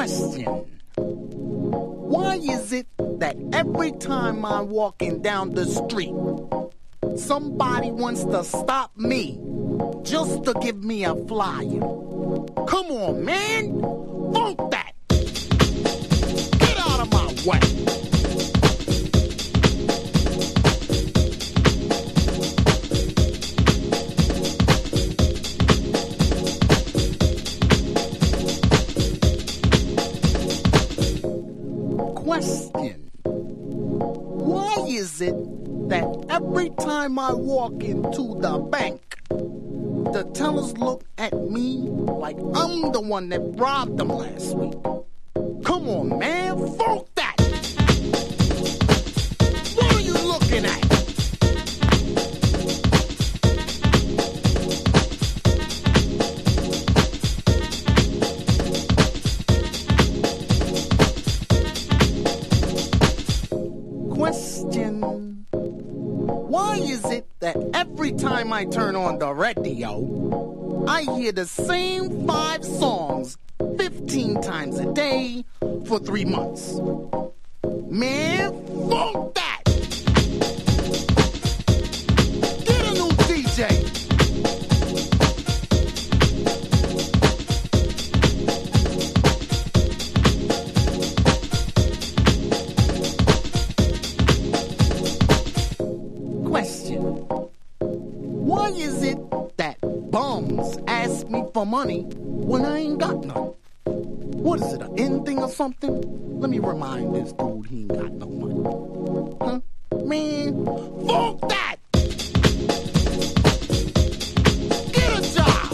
Question. Why is it that every time I'm walking down the street, somebody wants to stop me just to give me a flyer? Come on, man. Funk that. Get out of my way. Question. Why is it that every time I walk into the bank, the tellers look at me like I'm the one that robbed them last week? Come on, man, funk that! What are you looking at? Question. Why is it that every time I turn on the radio, I hear the same 5 songs 15 times a day for 3 months? Man, funk that! Get a new DJ! Why is it that bums ask me for money when I ain't got none? What is it, an end thing or something? Let me remind this dude he ain't got no money. Huh? Man, funk that! Get a job!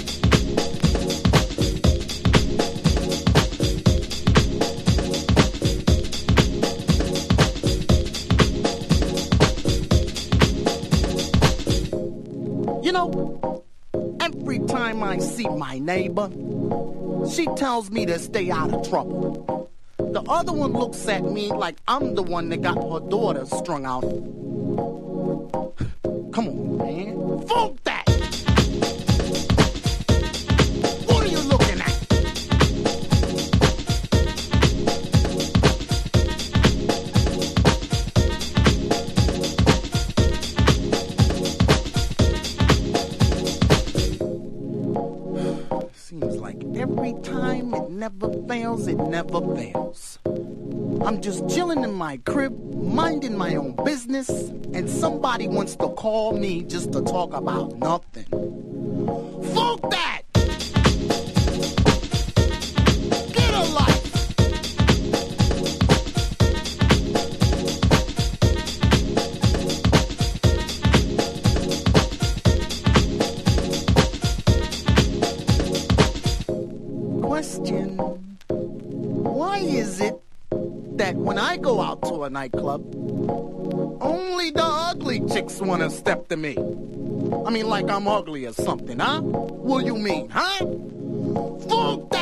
You know, every time I see my neighbor, she tells me to stay out of trouble. The other one looks at me like I'm the one that got her daughter strung out. Come on, man. Funk that! What are you looking at? Seems like every time it never fails, it never fails. I'm just chilling in my crib, minding my own business, and somebody wants to call me just to talk about nothing. Funk that! Get a life! Question. Why is it that when I go out to a nightclub, only the ugly chicks want to step to me? I mean, like I'm ugly or something, huh? What do you mean, huh? Funk that!